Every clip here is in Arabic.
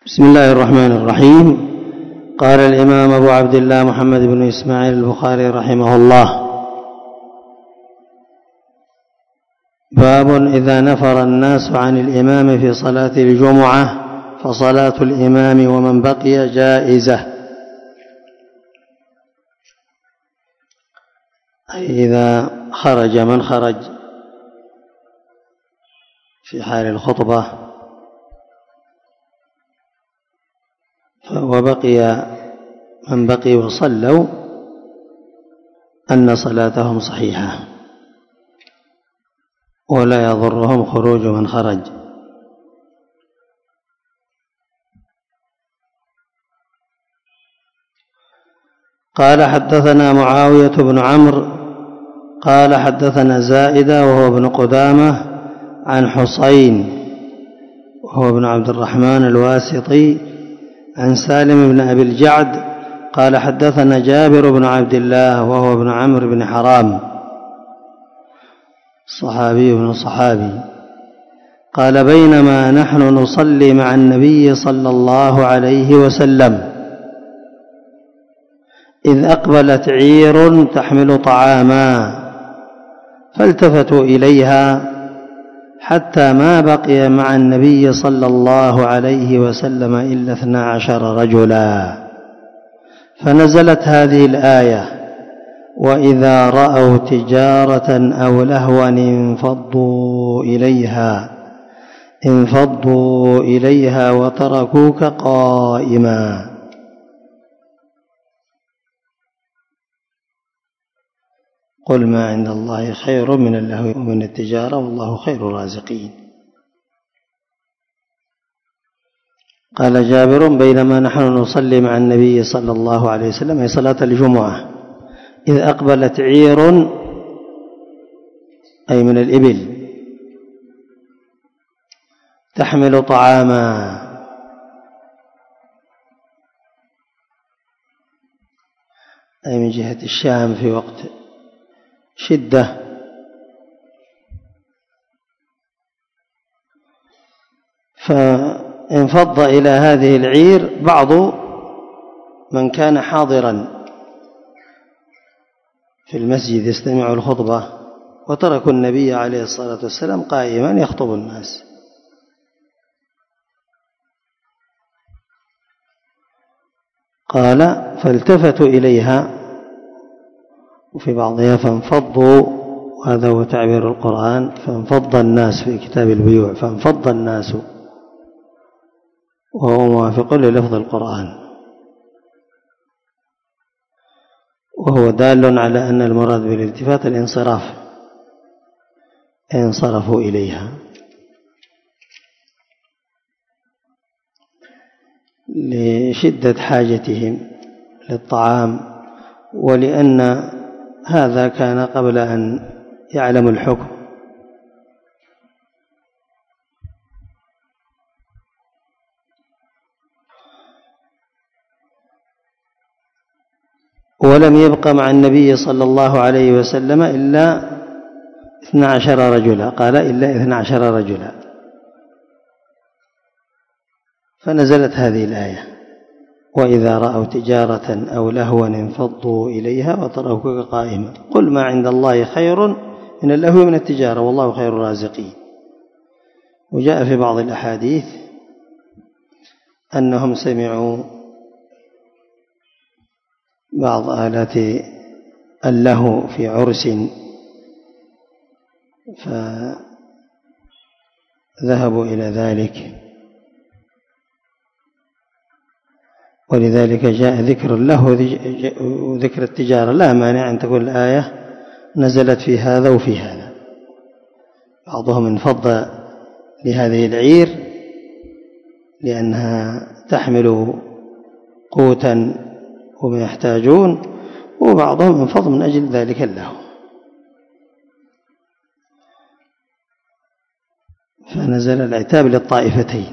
بسم الله الرحمن الرحيم. قال الإمام أبو عبد الله محمد بن إسماعيل البخاري رحمه الله: باب إذا نفر الناس عن الإمام في صلاة الجمعة فصلاة الإمام ومن بقي جائزة. أي إذا خرج من خرج في حال الخطبة وبقي من بقي وصلوا أن صلاتهم صحيحة ولا يضرهم خروج من خرج. قال: حدثنا معاوية بن عمرو قال: حدثنا زائدة وهو ابن قدامة عن حسين وهو ابن عبد الرحمن الواسطي عن سالم بن أبي الجعد قال: حدثنا جابر بن عبد الله وهو ابن عمرو بن حرام صحابي بن صحابي قال: بينما نحن نصلي مع النبي صلى الله عليه وسلم إذ أقبلت عير تحمل طعاما فالتفتوا إليها حتى ما بقي مع النبي صلى الله عليه وسلم إلا 12 رجلا، فنزلت هذه الآية: وإذا رأوا تجارة أو لهوا انفضوا إليها وتركوك قائما. قل ما عند الله خير من اللهو ومن التجارة والله خير الرازقين. قال جابر: بينما نحن نصلي مع النبي صلى الله عليه وسلم أي صلاة الجمعة إذ أقبلت عير أي من الإبل تحمل طعاما، أي من جهة الشام في وقت شدة، فانفض إلى هذه العير بعض من كان حاضرا في المسجد يستمع الخطبة وتركوا النبي عليه الصلاة والسلام قائما يخطب الناس. قال: فالتفتوا إليها، وفي بعضها فانفضوا، وهذا هو تعبير القرآن: فانفض الناس في كتاب البيوع، فانفض الناس، وهو موافق للفظ القرآن، وهو دال على أن المراد بالالتفات الانصراف، انصرفوا إليها لشدة حاجتهم للطعام، ولأن هذا كان قبل أن يعلم الحكم. ولم يبق مع النبي صلى الله عليه وسلم إلا 12 رجلا، قال: إلا 12 رجلا، فنزلت هذه الآية: وإذا رأوا تجارة أو لهوا انفضوا إليها وتركوك قائما. قل ما عند الله خير من اللهو من التجارة والله خير الرازقين. وجاء في بعض الأحاديث أنهم سمعوا بعض آلات اللهو في عرس فذهبوا إلى ذلك، ولذلك جاء ذكر اللهو وذكر التجارة. لا مانع أن تكون الآية نزلت في هذا وفي هذا. بعضهم انفض لهذه العير لأنها تحمل قوتا وما يحتاجون، وبعضهم انفض من أجل ذلك اللهو، فنزل العتاب للطائفتين.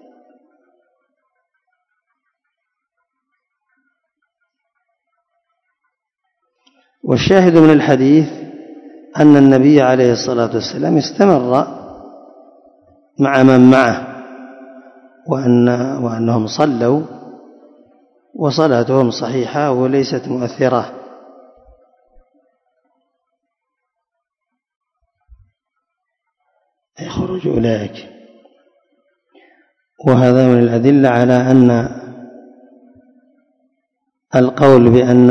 والشاهد من الحديث أن النبي عليه الصلاة والسلام استمر مع من معه وأنهم صلوا وصلاتهم صحيحة وليست مؤثرة. يخرج أولئك. وهذا من الأدلة على أن القول بأن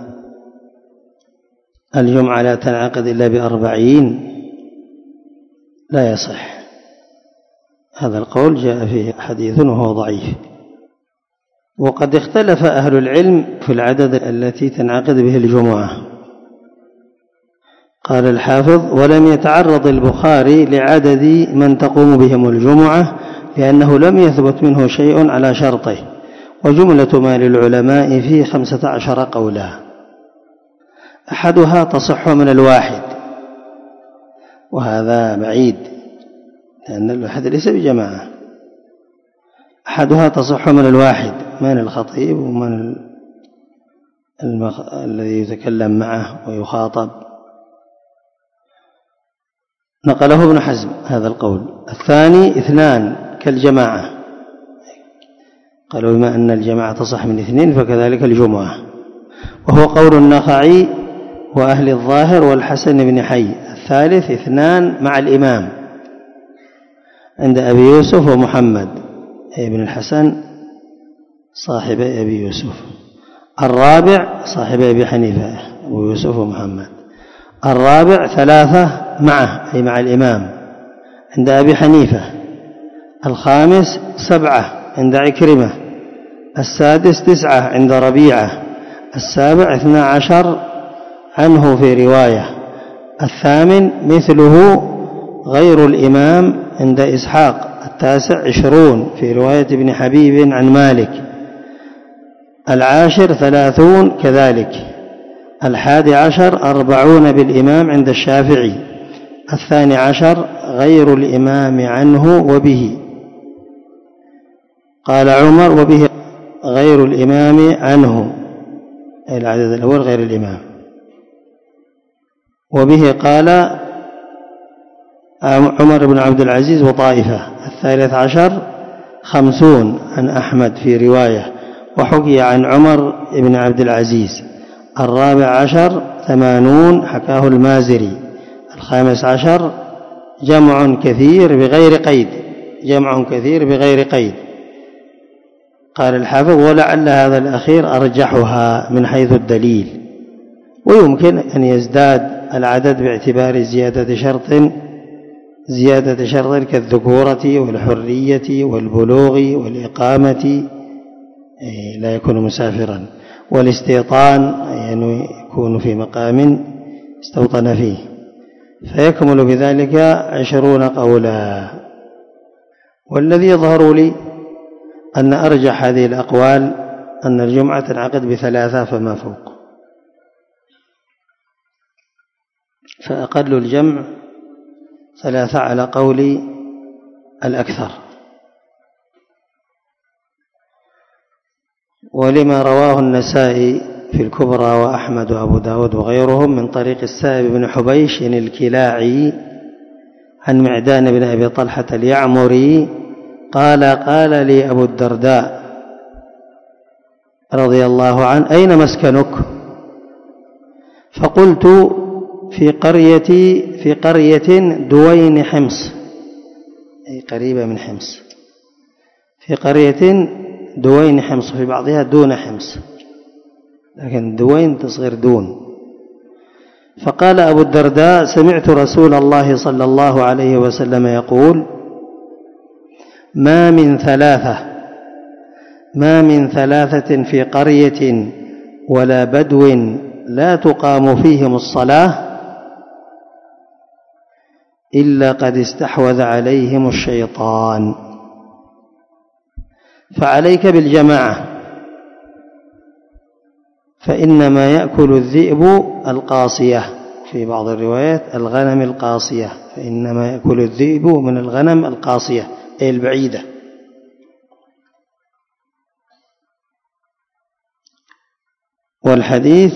الجمعة لا تنعقد إلا ب40 لا يصح. هذا القول جاء فيه حديث وهو ضعيف. وقد اختلف أهل العلم في العدد التي تنعقد به الجمعة. قال الحافظ: ولم يتعرض البخاري لعدد من تقوم بهم الجمعة لأنه لم يثبت منه شيء على شرطه، وجملة ما للعلماء فيه 15 قولا، أحدها تصح من الواحد، وهذا بعيد لأن الواحد ليس بجماعة. أحدها تصح من الواحد، من الخطيب ومن الذي يتكلم معه ويخاطب. نقله ابن حزم هذا القول. الثاني 2 كالجماعة، قالوا بما أن الجماعة تصح من 2 فكذلك الجمعة، وهو قول النخعي وأهل الظاهر والحسن بن حي. الثالث 2 مع الإمام عند أبي يوسف ومحمد ابن الحسن صاحب أبي يوسف. الرابع صاحب أبي حنيفة أبو يوسف ومحمد. الرابع 3 معه أي مع الإمام عند أبي حنيفة. الخامس 7 عند عكرمة. السادس 9 عند ربيعة. السابع 12 عنه في رواية. الثامن مثله غير الإمام عند إسحاق. التاسع 20 في رواية ابن حبيب عن مالك. العاشر 30 كذلك. 11 40 بالإمام عند الشافعي. 12 غير الإمام عنه وبه. قال عمر: وبه غير الإمام عنه، أي العدد الأول غير الإمام. وبه قال عمر بن عبد العزيز وطائفة. 13 50 عن أحمد في رواية، وحكي عن عمر بن عبد العزيز. 14 80 حكاه المازري. 15 جمع كثير بغير قيد، جمع كثير بغير قيد. قال الحافظ: ولعل هذا الأخير أرجحها من حيث الدليل، ويمكن أن يزداد العدد باعتبار زيادة شرط كالذكورة والحرية والبلوغ والإقامة، لا يكون مسافرا، والاستيطان يعني يكون في مقام استوطن فيه، فيكمل بذلك 20 قولا. والذي يظهر لي أن أرجح هذه الأقوال أن الجمعة تنعقد ب3 فما فوق، فأقل الجمع 3 على قول الأكثر. ولما رواه النسائي في الكبرى وأحمد وأبو داود وغيرهم من طريق السائب بن حبيش الكلاعي عن معدان بن أبي طلحة اليعمري قال: قال لي أبو الدرداء رضي الله عنه: أين مسكنك؟ فقلت: في قرية دوين حمص، أي قريبة من حمص، في قرية دوين حمص، في بعضها دون حمص، لكن دوين تصغر دون. فقال أبو الدرداء: سمعت رسول الله صلى الله عليه وسلم يقول: ما من ثلاثة في قرية ولا بدو لا تقام فيهم الصلاة إلا قد استحوذ عليهم الشيطان، فعليك بالجماعة، فإنما يأكل الذئب القاصية، في بعض الروايات الغنم القاصية، فإنما يأكل الذئب من الغنم القاصية أي البعيدة. والحديث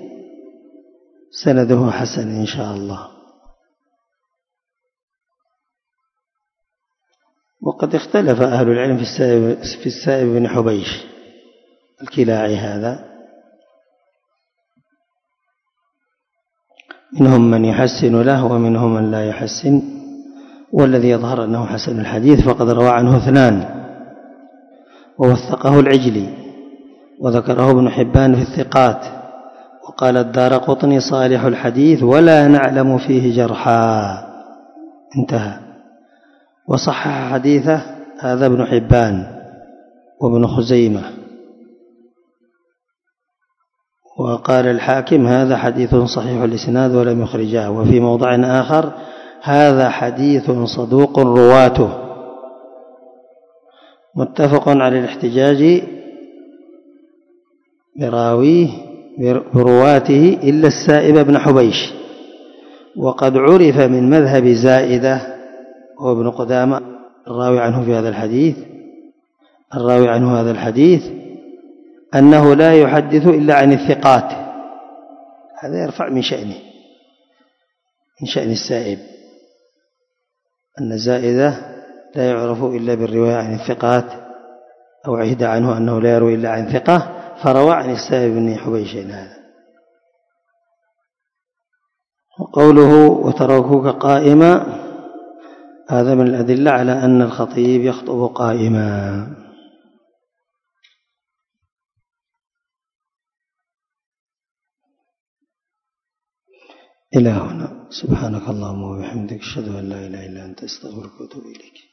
سنده حسن إن شاء الله. وقد اختلف أهل العلم في السائب بن حبيش الكلاعي هذا، منهم من يحسن له ومنهم من لا يحسن، والذي يظهر أنه حسن الحديث فقد روى عنه 2 ووثقه العجلي وذكره ابن حبان في الثقات، وقال الدارقطني صالح الحديث ولا نعلم فيه جرحا، انتهى. وصحح حديثه هذا ابن حبان وابن خزيمة، وقال الحاكم هذا حديث صحيح الإسناد ولم يخرجاه، وفي موضع آخر هذا حديث صدوق رواته، متفق على الاحتجاج برواته إلا السائب بن حبيش. وقد عرف من مذهب زائدة وابن قدامة الراوي عنه هذا الحديث أنه لا يحدث إلا عن الثقات، هذا يرفع من شأن السائب، أن زائدة لا يعرف إلا بالرواية عن الثقات، أو عهد عنه أنه لا يروي إلا عن ثقة فروى عن السائب بن حبيش هذا. وقوله وتركوك قائما هذا من الأدلة على أن الخطيب يخطب قائما. إلى هنا، سبحانك اللهم وبحمدك أشهد أن لا إله إلا أنت أستغفرك وأتوب إليك.